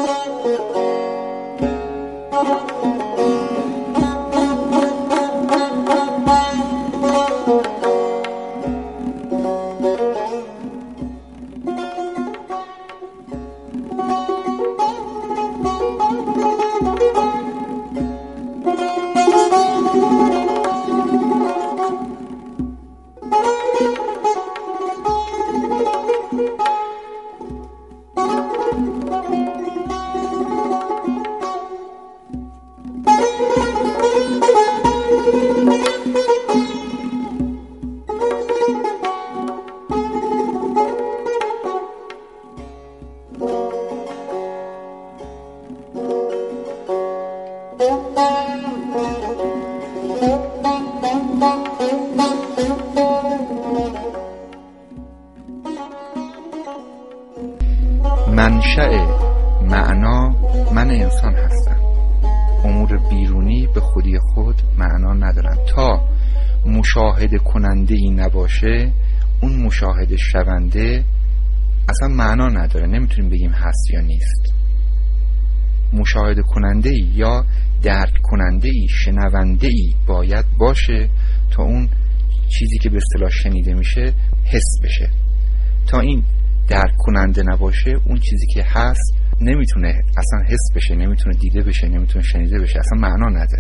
منشأ معنا من انسان هستم. امور بیرونی به خودی خود معنا ندارن. تا مشاهده کننده ای نباشه، اون مشاهده شونده اصلا معنا نداره. نمیتونیم بگیم هست یا نیست. مشاهده کننده ای یا درک کننده ای، شنونده ای باید باشه تا اون چیزی که به اصطلاح شنیده میشه حس بشه. تا این درک کننده نباشه، اون چیزی که هست نمیتونه اصلا حس بشه، نمیتونه دیده بشه، نمیتونه شنیده بشه، اصلا معنا نداره.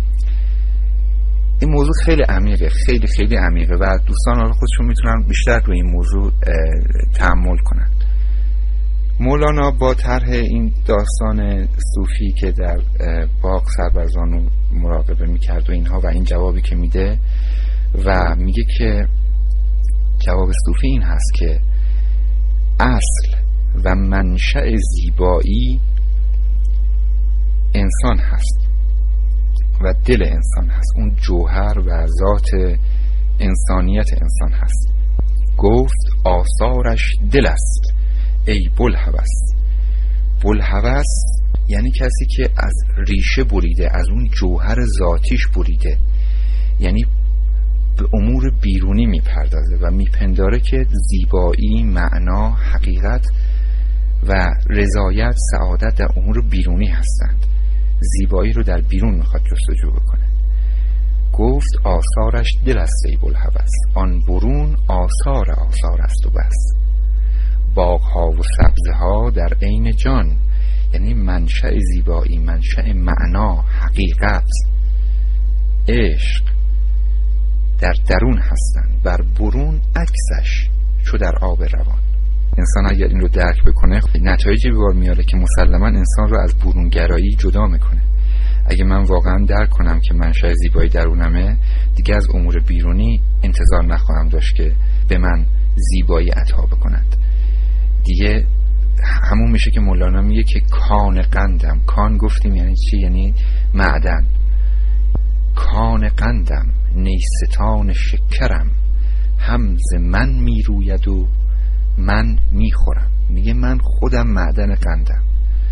این موضوع خیلی عمیقه، خیلی خیلی عمیقه و دوستان حالا خودشون میتونن بیشتر روی این موضوع تأمل کنن. مولانا با طرح این داستان صوفی که در باغ سربرزانو مراقبه میکرد و اینها و این جوابی که میده و میگه که جواب صوفی این هست که اصل و منشأ زیبایی انسان هست و دل انسان هست. اون جوهر و ذات انسانیت انسان هست. گفت آثارش دل است ای بوالهوس. بوالهوس یعنی کسی که از ریشه بریده، از اون جوهر ذاتیش بریده، یعنی به امور بیرونی میپردازه و میپنداره که زیبایی، معنا، حقیقت و رضایت، سعادت در امور بیرونی هستند. زیبایی رو در بیرون میخواد جستجو بکنه. گفت آثارش دل است ای بوالهوس، آن برون آثار است و بس. باغها و سبزه ها در عین جان، یعنی منشأ زیبایی، منشأ معنا، حقیقت، عشق در درون هستند، بر برون عکسش چو در آب روان. انسان اگر این رو درک بکنه نتایجی به بار میاره که مسلما انسان رو از برونگرایی جدا میکنه. اگه من واقعا درک کنم که منشأ زیبایی درونمه، دیگه از امور بیرونی انتظار نخواهم داشت که به من زیبایی عطا بکند. دیگه همون میشه که مولانا میگه که کان قندم. کان گفتیم یعنی چی؟ یعنی معدن. کان قندم نیستان شکرم، همز من میروید و من میخورم. میگه من خودم معدن قندم،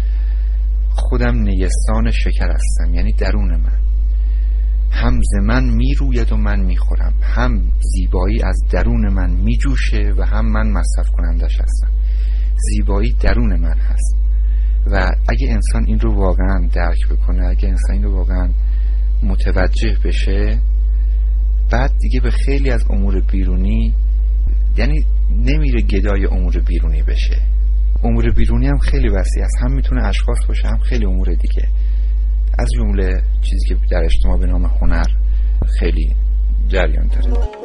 خودم نیستان شکر هستم، یعنی درون من. همز من میروید و من میخورم. هم زیبایی از درون من میجوشه و هم من مصرف کنندش هستم. زیبایی درون من هست و اگه انسان این رو واقعا درک بکنه، اگه انسان این رو واقعا متوجه بشه، بعد دیگه به خیلی از امور بیرونی، یعنی نمیره گدای امور بیرونی بشه. امور بیرونی هم خیلی وسیع است، هم میتونه اشخاص باشه، هم خیلی امور دیگه، از جمله چیزی که در اجتماع به نام هنر خیلی جریان داره.